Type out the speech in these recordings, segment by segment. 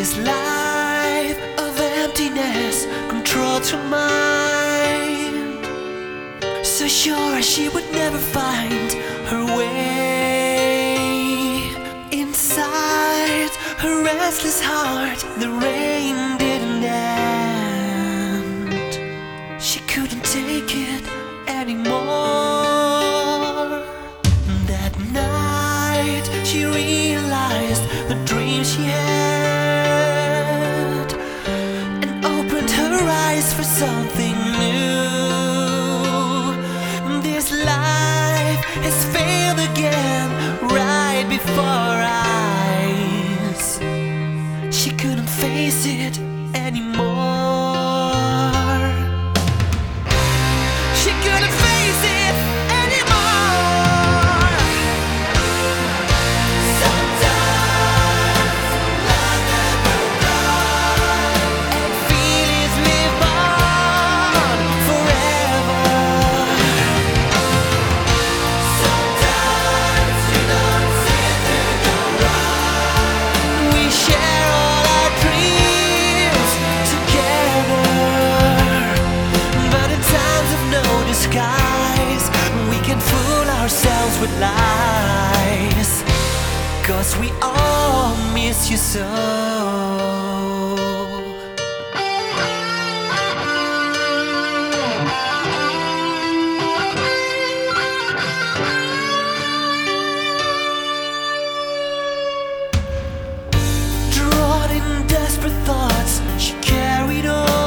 This life of emptiness controls her mind, so sure she would never find her way. Inside her restless heart, the rain didn't end. She couldn't take it anymore. That night she realized the dream she had and opened her eyes for something new. This life has failed again right before our eyes. She couldn't face it anymore. She couldn't face it anymore. Sometimes love never runs, and feelings live on forever. Sometimes you don't see them go wrong. We share all our dreams together, but in times of no disguise, we can fool ourselves with lies, 'cause we all miss you so. Drawn in desperate thoughts, she carried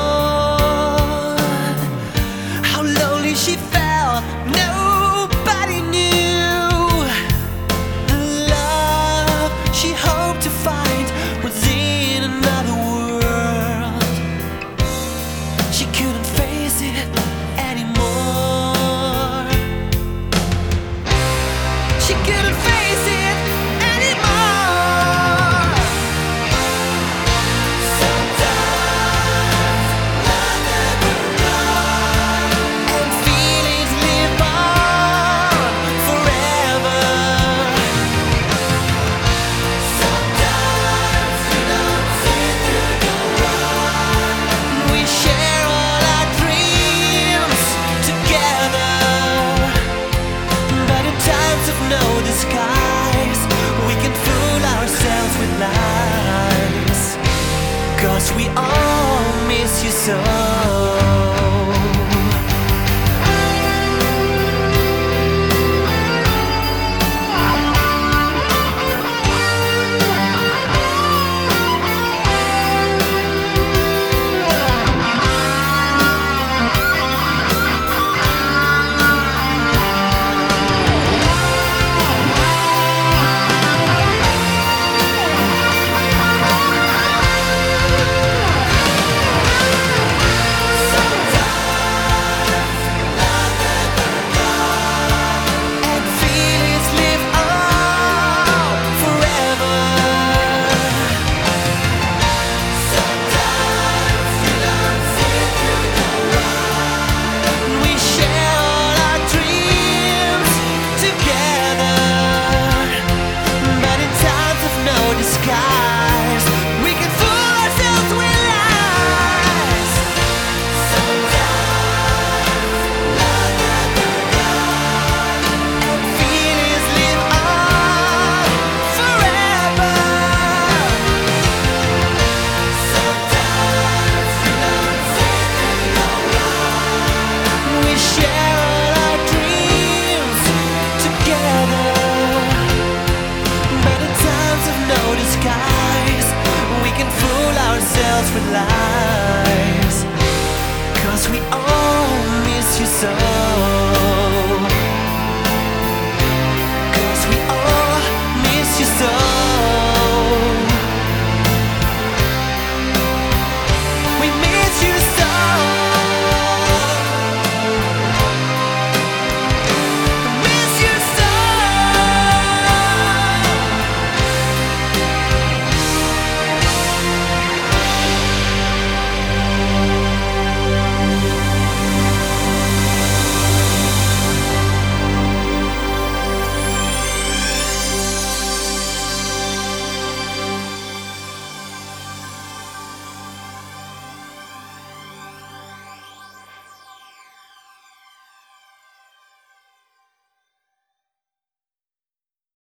on. How lonely she felt, nobody knew. The love she hoped to find was in another world. She couldn't face it anymore. She couldn't face it anymore. Sometimes love never runs, and feelings live on forever. Sometimes you don't see through the wrong. We share all our dreams together, but in times of no disguise, we can fool ourselves with lies, 'cause we all miss you so.